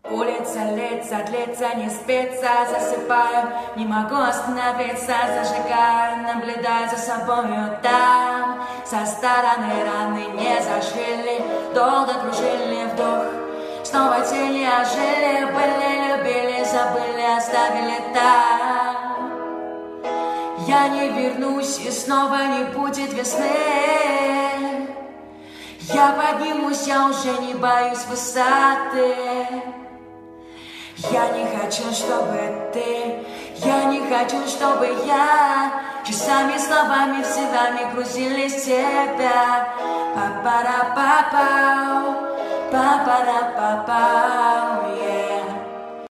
Улица длится, не спится, засыпаю, не могу остановиться, зажигаю, наблюдаю за собою там. Со стороны раны не зашили, долго кружили вдох, снова тени ожили, были, любили, забыли, оставили там. Я не вернусь, и снова не будет весны. Я поднимусь, я уже не боюсь высоты. Я не хочу, чтобы ты, я не хочу, чтобы я часами, словами, всегда грузились тебя. Па-пара-па-пау, па-пара-па-пау, yeah.